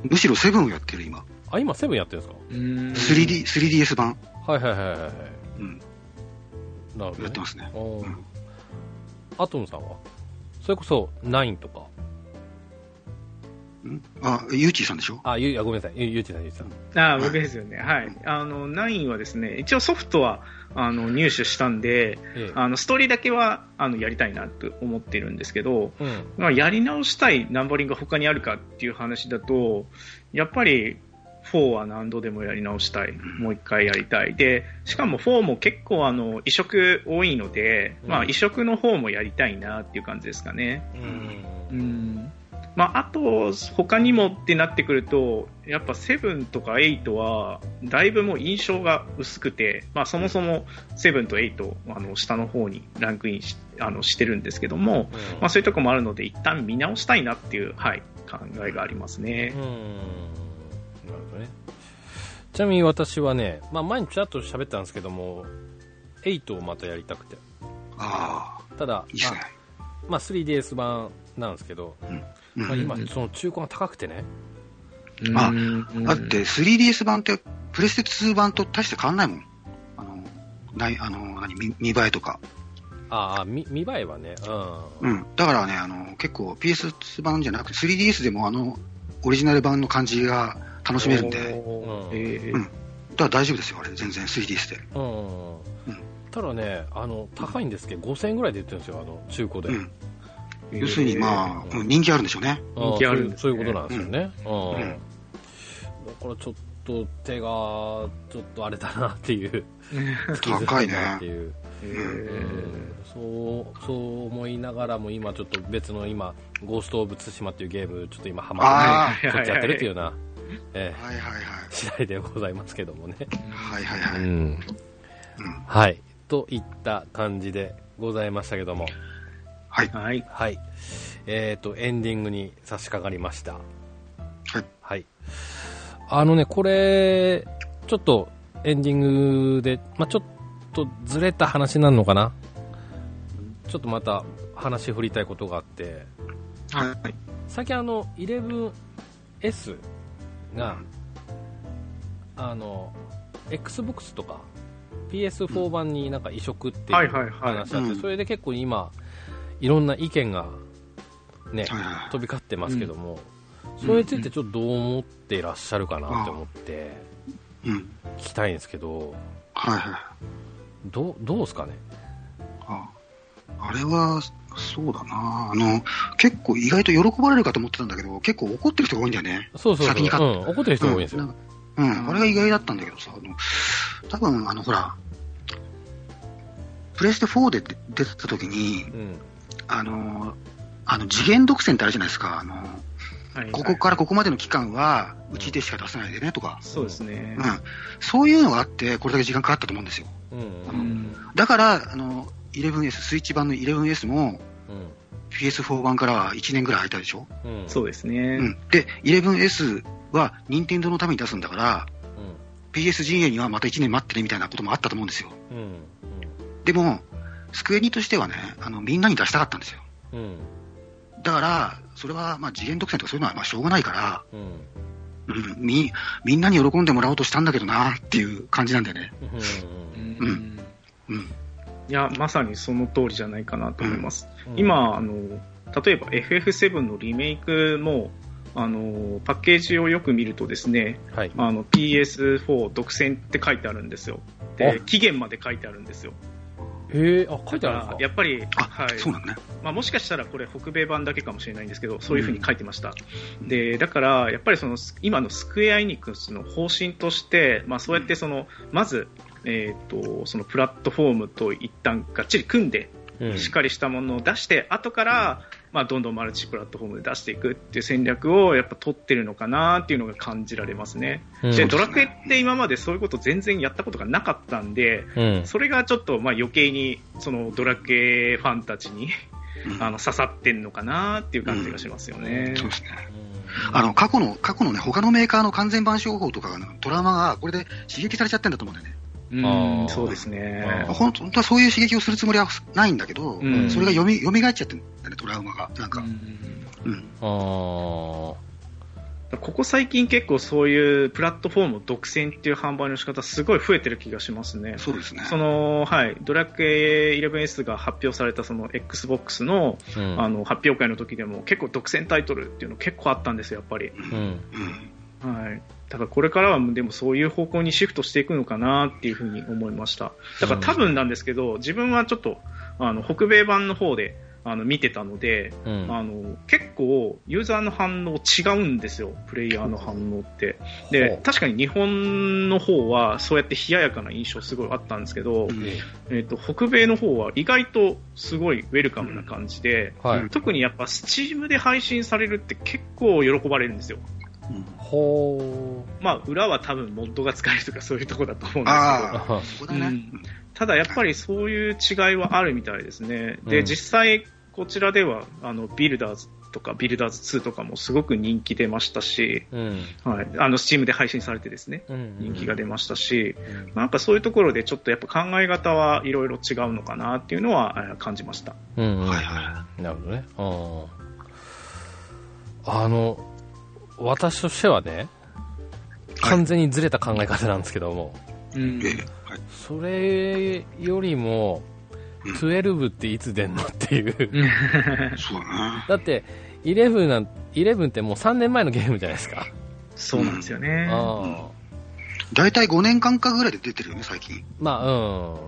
むしろセブンをやってる今。 あ、今セブンやってるんですか？ うーん スリーディー、スリーディーエス 版。 はいはいはいはい。うん。 なるほど、ね。やってますね。うん、 アトムさんはそれこそナインとか。 あ、ゆうちーさんでしょ？ あ、ゆ、あ、ごめんなさい。ゆ、ゆうちーさん、ゆうちーさん。 あ、僕ですよね。はい。あの、ナインはですね、一応ソフトは、あの、入手したんで、ええ、あの、ストーリーだけは、あの、やりたいなと思ってるんですけど、うん、まあ、やり直したいナンバリングが他にあるかっていう話だと、やっぱり、フォーは何度でもやり直したい。もう一回やりたい。で、しかもフォーも結構あの、移植多いので、うん、まあ、移植の方もやりたいなっていう感じですかね。うん。うんまあ、あと、他にもってなってくると、やっぱセブンとかエイトは、だいぶもう印象が薄くて、まあ、そもそもセブンとエイト、あの、下の方にランクインし、あの、してるんですけども、うんまあ、そういうとこもあるので、一旦見直したいなっていう、はい、考えがありますね。うん。なるほどね。ちなみに私はね、まあ、前にちらっと喋ったんですけども、エイトをまたやりたくて。 ああ。 ただ、いいですね。まあ、まあ、スリーディーエス 版なんですけど、うんまあ、今、その中古が高くてね。 あ、だって スリーディーエス 版ってプレステツー版と大して変わんないもん。あの、ない、あの、何、見、見栄えとか。 ああ、見、見栄えはね。 うん。うん。だからね、あの、結構 ピーエスツー 版じゃなくて スリーディーエス でもあの、オリジナル版の感じが楽しめるんで。うん。だから大丈夫ですよ、あれ、全然 スリーディーエス で。うん。うん。 たらね、あの高いんですけどごせんえんぐらいで売ってるんですよ、あの中古で、うん、 要するにまあ、うん、人気あるんでしょうね。 人気あるんですね。 そういうことなんですよね、うんうん、だからちょっと手がちょっとあれだなっていう高いねっていう、えー、そうそう思いながらも今ちょっと別の今ゴースト・オブ・ツシマっていうゲームちょっと今ハマって、ね、そっちやってるっていうような、えーはいはいはい、次第でございますけどもね。 はいはいはい、うんうん、はいといった感じでございましたけども、 はいはい、はい、えーとエンディングに差し掛かりました。 はい、 はい、あのねこれちょっとエンディングで、まあ、ちょっとずれた話なのかな、ちょっとまた話振りたいことがあって、 はい、 最近あの イレブンエス があの Xbox とか ピーエスフォー 版になんか移植っていう話あって、それで結構今いろんな意見がね飛び交ってますけども、それについてちょっとどう思っていらっしゃるかなって思って聞きたいんですけど、 はいはい、 どうどうですかね。 ああれはそうだな、あの結構意外と喜ばれるかと思ってたんだけど、結構怒ってる人が多いんだよね。 そうそうそう、 先に買っ、 うん、怒ってる人が多いんですよ。 うん、うん、あれが意外だったんだけどさ、あの多分あのほらプレステフォーで出てた時に、うん、あのあの次元独占ってあるじゃないですか。あの、はいはい、ここからここまでの期間はうちでしか出さないでねとか、 うん、そうですね、 うん、そういうのがあってこれだけ時間かかったと思うんですよ、うん、あのだからあの イレブンエス スイッチ版の イレブンエス も、うん、ピーエスフォー 版からはいちねんぐらい空いたでしょ、 うん、そうですね、 うん、で イレブンエス は任天堂のために出すんだから、うん、ピーエス 陣営にはまたいちねん待ってねみたいなこともあったと思うんですよ、うんうん、でもスクエニとしてはね、あのみんなに出したかったんですよ、うん、だからそれはまあ次元独占とかそういうのはまあしょうがないから、うんうん、み, みんなに喜んでもらおうとしたんだけどなっていう感じなんだよね、うんうんうん、いやまさにその通りじゃないかなと思います、うん、今あの例えば エフエフセブン のリメイクもあのパッケージをよく見るとですね、はい、あの ピーエスフォー 独占って書いてあるんですよ。で期限まで書いてあるんですよ。 へー、あ、書いてあるんですか。 やっぱり、 はい、そうなんね。 まあ、もしかしたらこれ北米版だけかもしれないんですけど、そういうふうに書いてました。うん、で、だからやっぱりその今のスクエアエニックスの方針として、まあ、そうやってそのまず、えーと、そのプラットフォームと一旦がっちり組んで、うん、しっかりしたものを出して後から、うんまあ、どんどんマルチプラットフォームで出していくっていう戦略をやっぱ取ってるのかなっていうのが感じられますね。うん、でドラクエって今までそういうこと全然やったことがなかったんで、うん、それがちょっとまあ余計にそのドラクエファンたちにあの刺さってんのかなっていう感じがしますよね。 うん、そうですね。あの過去の過去のね他のメーカーの完全版商法とかのトラウマがこれで刺激されちゃってんだと思うんだよね。 うん、そうですね。 本当はそういう刺激をするつもりはないんだけど、うん、それがよみ蘇っちゃってるんだね、トラウマが。なんか。うん。うん、あここ最近結構そういうプラットフォーム独占っていう販売の仕方すごい増えてる気がしますね。 そうですね。 その、はい、ドラクエイレブンエス が発表されたその Xbox の、うん、あの発表会の時でも結構独占タイトルっていうの結構あったんですよ、やっぱり。うん。うん、はい。だからこれからはでもそういう方向にシフトしていくのかなっていうふうに思いました。だから多分なんですけど、自分はちょっとあの北米版の方であの見てたので、うん、あの結構ユーザーの反応違うんですよ、プレイヤーの反応って。で、確かに日本の方はそうやって冷ややかな印象すごいあったんですけど、うん、えーと、北米の方は意外とすごいウェルカムな感じで、うんはい、特にやっぱ Steam で配信されるって結構喜ばれるんですよ。うん、ほう、まあ、裏は多分モッドが使えるとかそういうところだと思うんですけど、うん、ただやっぱりそういう違いはあるみたいですね。で、うん、実際こちらではあのビルダーズとかビルダーズツーとかもすごく人気出ましたし、うんはい、あの Steam で配信されてですね、うんうん、人気が出ましたし、うん、なんかそういうところでちょっとやっぱ考え方はいろいろ違うのかなっていうのは感じました。 うんうん、はいはい、なるほどね。ああの私としてはね、完全にずれた考え方なんですけども、はい、それよりもじゅうにっていつ出んのっていうそうだね。 だってじゅういちなん、じゅういちってもうさんねんまえのゲームじゃないですか。 そうなんですよね。 だいたいごねんかんかぐらいで出てるよね、最近。 まあ、うん。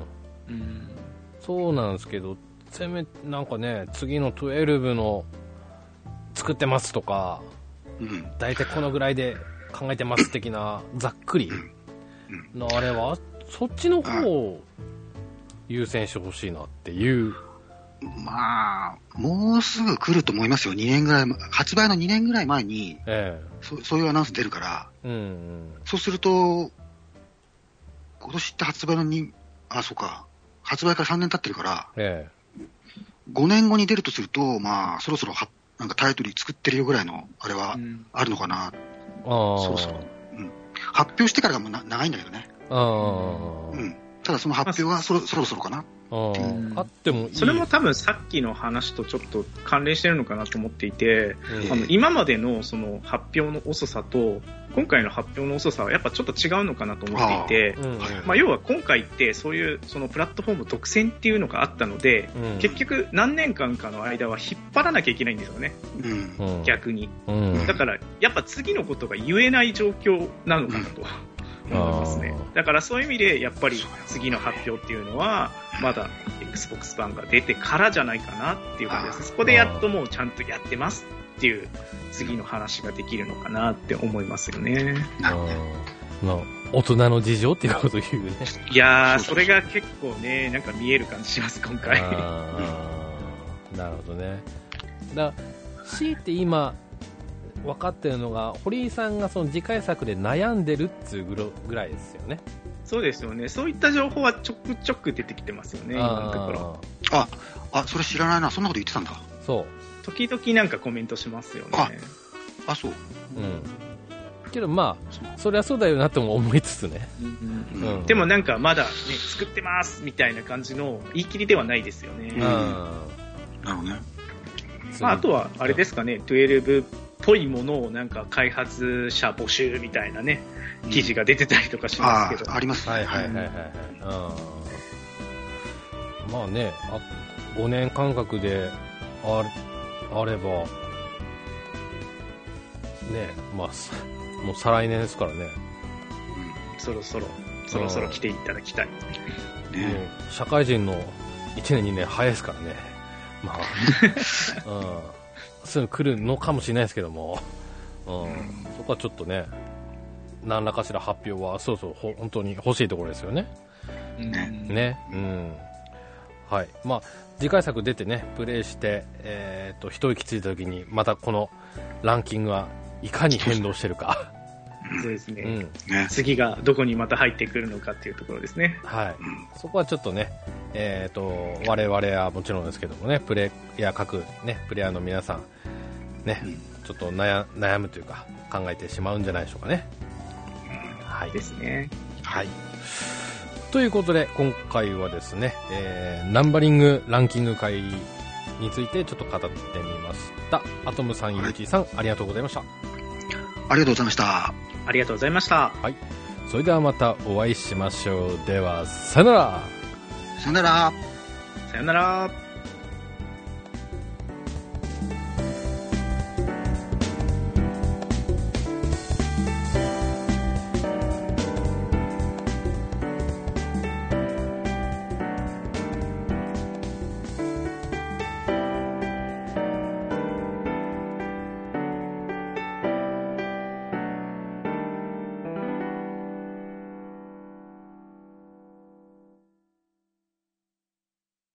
うん、そうなんですけど、せめなんかね、次のじゅうにの作ってますとか、うん、大体このぐらいで考えてます的なざっくりのあれはそっちの方を優先してほしいなっていう。 まあもうすぐ来ると思いますよ。にねんぐらい、発売のにねんぐらい前に、ええ、そ, そういうアナウンス出るから、うんうん、そうすると今年って発売のにあそうか発売からさんねん経ってるから、ええ、ごねんごに出るとすると、まあそろそろはなんかタイトル作ってるよぐらいのあれはあるのかな、うん、そろそろ、うん、発表してからがもうな長いんだけどね。あ、うん、ただその発表はそろそろそろかな。 あ, あってもいい。それも多分さっきの話とちょっと関連してるのかなと思っていて、えー、あの今までのその発表の遅さと今回の発表の遅さはやっぱちょっと違うのかなと思っていて、あ、まあ、要は今回ってそういうそのプラットフォーム独占っていうのがあったので、うん、結局何年間かの間は引っ張らなきゃいけないんですよね、うん、逆に、うん、だからやっぱ次のことが言えない状況なのかなと、うん思いますね。だからそういう意味でやっぱり次の発表っていうのはまだ Xbox 版が出てからじゃないかなっていう感じです。そこでやっともうちゃんとやってますっていう次の話ができるのかなって思いますよね。 まあ、大人の事情っていうことを言うね。 いやー、それが結構ね、なんか見える感じします今回。 あなるほどね。だ強いて今分かってるのが、堀井さんがその次回作で悩んでるっていうぐらいですよね。 そうですよね。そういった情報はちょくちょく出てきてますよね、今のところ。 あ、あ、それ知らないな。そんなこと言ってたんだ。 そう。 時々なんかコメントしますよね。 あ、あそう。 うん。けどまあ、そりゃそうだよなとも思いつつね。 うんうんうん、でもなんかまだね、作ってますみたいな感じの言い切りではないですよね。うん。なるほどね。 まあ、あとは、あれですかね、じゅうにっぽいものをなんか開発者募集みたいなね、記事が出てたりとかしますけど。 あ, ありますね。 はいはいはいはい、はい。うん、まあね、あごねんかんかくで あ, あれば、ね、まあ、もう再来年ですからね。 うん、そろそろ、そろそろ来ていただきたい。 ね、社会人のいちねんにねん早いですからね。まあ、うん。すぐ来るのかもしれないですけども、うん、そこはちょっとね、何らかしら発表はそうそう本当に欲しいところですよね。ね、ね、うん、はい。まあ次回作出てね、プレイして、えー、っと一息ついた時にまたこのランキングはいかに変動してるか。 そうですね、うん、次がどこにまた入ってくるのかっていうところですね。 はい。そこはちょっとね、えー、と我々はもちろんですけどもね、プレイヤー各、ね、プレイヤーの皆さん、ね、うん、ちょっと 悩, 悩むというか考えてしまうんじゃないでしょうかね。 はいですね。 はい。ということで今回はですね、えー、ナンバリングランキング会についてちょっと語ってみました。アトムさん、ゆうちーさん、ありがとうございました。 ありがとうございました。 ありがとうございました。 はい。それではまたお会いしましょう。では、さよなら。 さよなら。 さよなら。